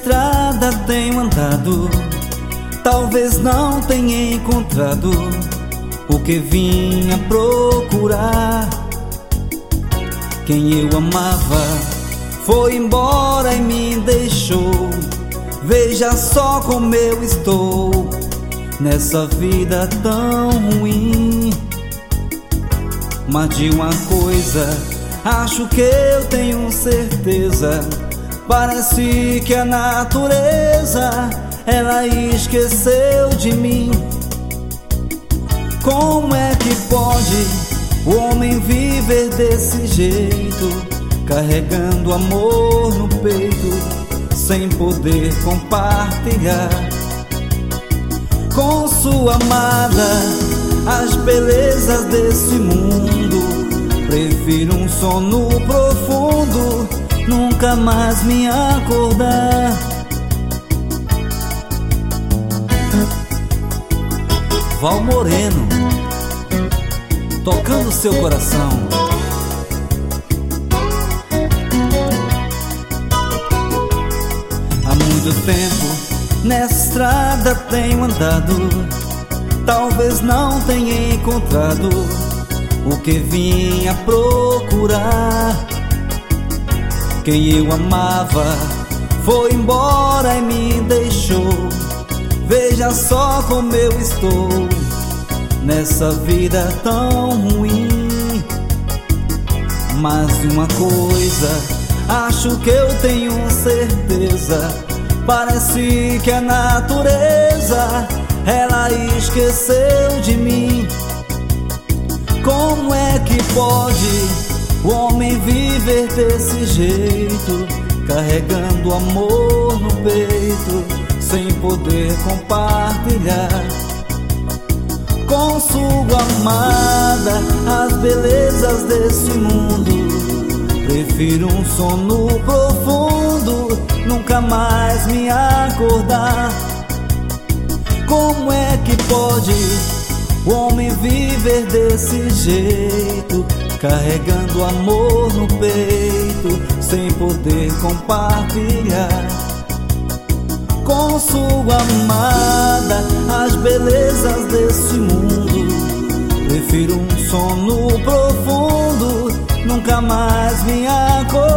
estrada tenho andado, talvez não tenha encontrado o que vinha procurar. Quem eu amava foi embora e me deixou. Veja só como eu estou nessa vida tão ruim. Mas de uma coisa acho que eu tenho certeza: parece que a natureza, ela esqueceu de mim. Como é que pode o homem viver desse jeito, carregando amor no peito, sem poder compartilhar com sua amada as belezas desse mundo? Prefiro um sono profundo, nunca mais me acordar. Val Moreno, tocando seu coração. Há muito tempo nessa estrada tenho andado, talvez não tenha encontrado o que vinha procurar. Quem eu amava foi embora e me deixou. Veja só como eu estou nessa vida tão ruim. Mas de uma coisa acho que eu tenho certeza: parece que a natureza, ela esqueceu de mim. Como é que pode o homem viver desse jeito, carregando amor no peito, sem poder compartilhar com sua amada as belezas desse mundo? Prefiro um sono profundo, nunca mais me acordar. Como é que pode o homem viver desse jeito, carregando amor no peito, sem poder compartilhar com sua amada as belezas desse mundo? Prefiro um sono profundo, nunca mais me acordar.